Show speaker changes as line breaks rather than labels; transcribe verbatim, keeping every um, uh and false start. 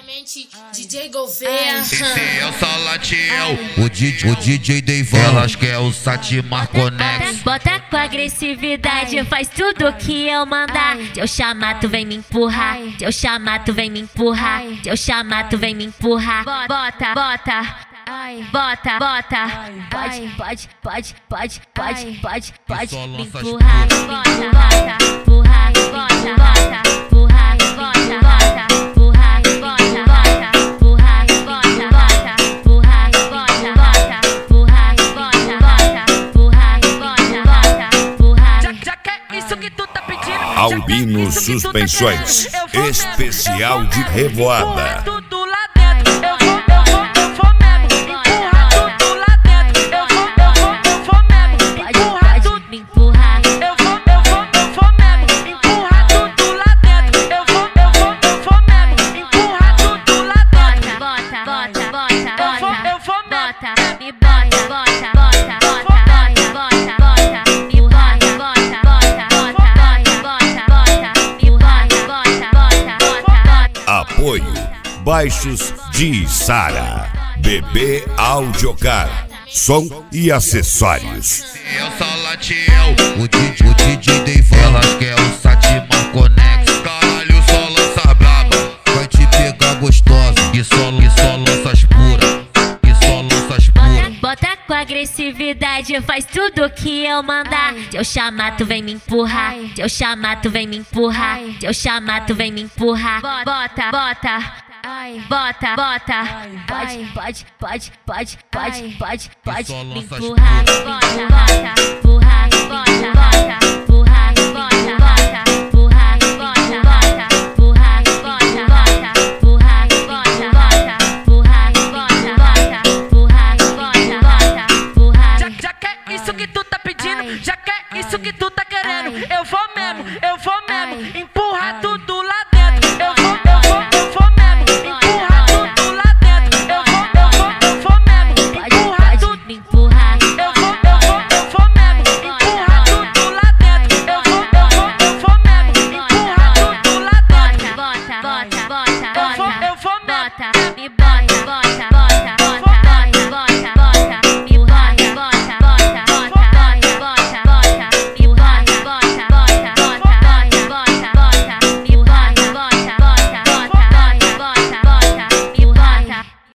Diretamente D J Gouveia.
Esse é o Salatiel, o D J, o D J Deivan. Elas quer o Satimar Conex.
Bota com agressividade, faz tudo que eu mandar. Se eu chamar, tu vem me empurrar. Se eu chamar, tu vem me empurrar. Se eu chamar, tu vem me empurrar. Bota, bota. Bota, bota, pode, pode, pode, pode, pode, pode, pode me empurrar, bota, bota, empurrar, bota, bota, empurrar, bota, bota, empurrar, bota, bota, empurrar, bota, bota, empurrar, bota, bota, empurrar, bota, bota, empurrar, bota, bota, empurrar.
Já que é isso que tu tá pedindo.
Albino Suspensões, especial de revoada. Apoio Baixos de Sara, B B Audiocar, som e acessórios.
Esse é o Salatiel, o D J, o D J Deivan. Elas quer o Satimar Conex. Caralho, só lança braba, vai te pegar gostosa. E só, e só lanças pura, e só lanças pura.
Bota com agressividade, faz tudo que eu mandar. Se eu chamar, tu vem me empurrar. Se eu chamar, tu vem me empurrar. Se eu chamar, tu vem me empurrar. Bota, bota. Bota, bota, pode, pode, pode, pode, pode, pode, pode me empurrar, bota, bota, empurrar, bota, bota.